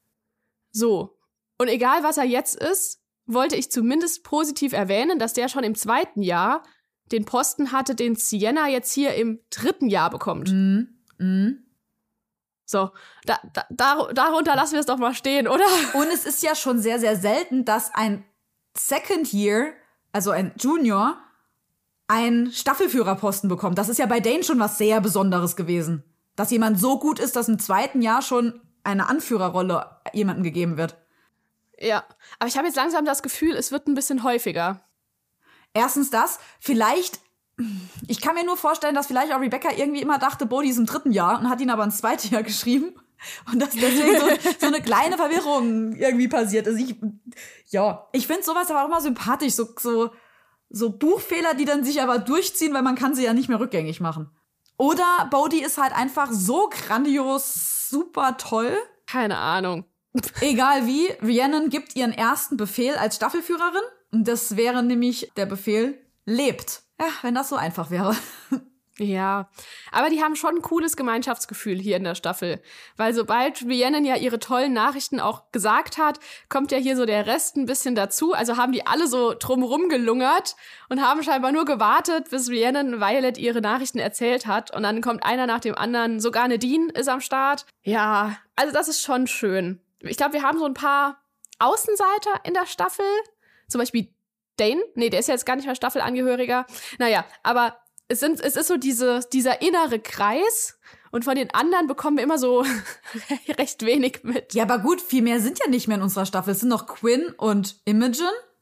So. Und egal, was er jetzt ist, wollte ich zumindest positiv erwähnen, dass der schon im zweiten Jahr den Posten hatte, den Sienna jetzt hier im dritten Jahr bekommt. Mhm. Mhm. So, da, da, dar- darunter lassen wir es doch mal stehen, oder? Und es ist ja schon sehr, sehr selten, dass ein Second Year, also ein Junior, einen Staffelführerposten bekommt. Das ist ja bei Dane schon was sehr Besonderes gewesen. Dass jemand so gut ist, dass im zweiten Jahr schon eine Anführerrolle jemandem gegeben wird. Ja, aber ich habe jetzt langsam das Gefühl, es wird ein bisschen häufiger. Erstens das, vielleicht, ich kann mir nur vorstellen, dass vielleicht auch Rebecca irgendwie immer dachte, Bodhi ist im dritten Jahr und hat ihn aber ins zweite Jahr geschrieben. Und dass deswegen so, so eine kleine Verwirrung irgendwie passiert ist. Ich, ja, ich finde sowas aber auch immer sympathisch, so, so, so Buchfehler, die dann sich aber durchziehen, weil man kann sie ja nicht mehr rückgängig machen. Oder Bodhi ist halt einfach so grandios, super toll. Keine Ahnung. Egal wie, Rhiannon gibt ihren ersten Befehl als Staffelführerin. Und das wäre nämlich der Befehl, lebt. Ja, wenn das so einfach wäre. Ja, aber die haben schon ein cooles Gemeinschaftsgefühl hier in der Staffel. Weil sobald Rhiannon ja ihre tollen Nachrichten auch gesagt hat, kommt ja hier so der Rest ein bisschen dazu. Also haben die alle so drumrum gelungert und haben scheinbar nur gewartet, bis Rhiannon Violet ihre Nachrichten erzählt hat. Und dann kommt einer nach dem anderen. Sogar Nadine ist am Start. Ja, also das ist schon schön. Ich glaube, wir haben so ein paar Außenseiter in der Staffel. Zum Beispiel Dane. Nee, der ist ja jetzt gar nicht mehr Staffelangehöriger. Naja, aber Es, sind, es ist so diese, dieser innere Kreis und von den anderen bekommen wir immer so recht wenig mit. Ja, aber gut, viel mehr sind ja nicht mehr in unserer Staffel. Es sind noch Quinn und Imogen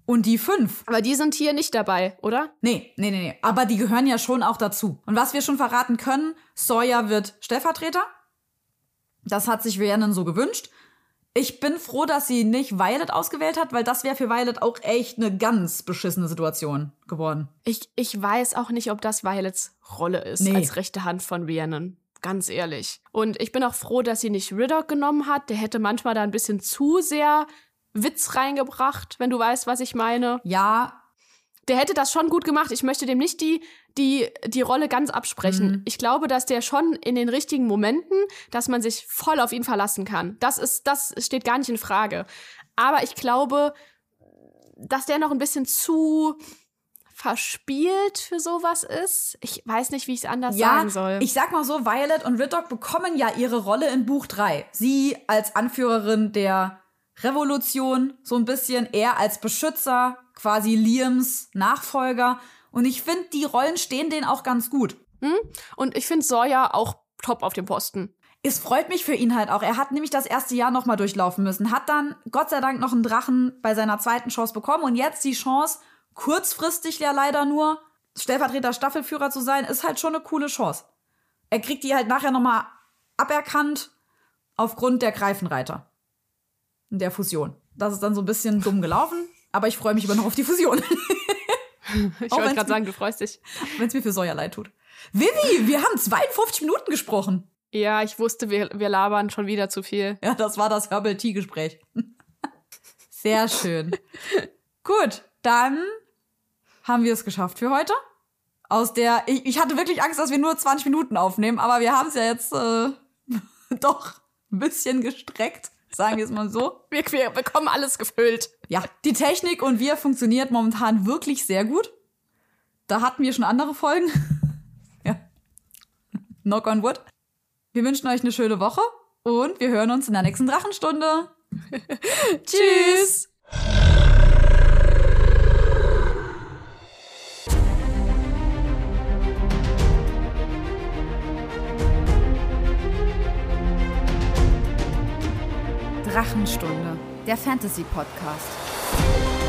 Und die fünf. Aber die sind hier nicht dabei, oder? Nee, nee, nee, nee. Aber die gehören ja schon auch dazu. Und was wir schon verraten können, Sawyer wird Stellvertreter. Das hat sich Rhiannon so gewünscht. Ich bin froh, dass sie nicht Violet ausgewählt hat, weil das wäre für Violet auch echt eine ganz beschissene Situation geworden. Ich, ich weiß auch nicht, ob das Violets Rolle ist, Nee. als rechte Hand von Rhiannon. Ganz ehrlich. Und ich bin auch froh, dass sie nicht Riddock genommen hat. Der hätte manchmal da ein bisschen zu sehr Witz reingebracht, wenn du weißt, was ich meine. Ja, Der hätte das schon gut gemacht. Ich möchte dem nicht die, die, die Rolle ganz absprechen. Mhm. Ich glaube, dass der schon in den richtigen Momenten, dass man sich voll auf ihn verlassen kann. Das ist, das steht gar nicht in Frage. Aber ich glaube, dass der noch ein bisschen zu verspielt für sowas ist. Ich weiß nicht, wie ich es anders ja, sagen soll. ich sag mal so, Violet und Riddock bekommen ja ihre Rolle in Buch drei. Sie als Anführerin der Revolution, so ein bisschen, er als Beschützer, quasi Liams Nachfolger. Und ich finde, die Rollen stehen denen auch ganz gut. Hm? Und ich finde Sawyer auch top auf dem Posten. Es freut mich für ihn halt auch. Er hat nämlich das erste Jahr noch mal durchlaufen müssen, hat dann Gott sei Dank noch einen Drachen bei seiner zweiten Chance bekommen und jetzt die Chance, kurzfristig ja leider nur, Stellvertreter Staffelführer zu sein, ist halt schon eine coole Chance. Er kriegt die halt nachher noch mal aberkannt aufgrund der Greifenreiter. Der Fusion. Das ist dann so ein bisschen dumm gelaufen, aber ich freue mich immer noch auf die Fusion. Ich wollte gerade sagen, du freust dich. Wenn es mir für Sawyer leid tut. Vivi, wir haben zweiundfünfzig Minuten gesprochen. Ja, ich wusste, wir, wir labern schon wieder zu viel. Ja, das war das Herbal-Tea-Gespräch. Sehr schön. Gut, dann haben wir es geschafft für heute. Aus der, ich, ich hatte wirklich Angst, dass wir nur zwanzig Minuten aufnehmen, aber wir haben es ja jetzt äh, doch ein bisschen gestreckt, sagen wir es mal so. Wir, wir bekommen alles gefüllt. Ja, die Technik und wir funktioniert momentan wirklich sehr gut. Da hatten wir schon andere Folgen. Ja. Knock on wood. Wir wünschen euch eine schöne Woche und wir hören uns in der nächsten Drachenstunde. Tschüss. Drachenstunde, der Fantasy-Podcast.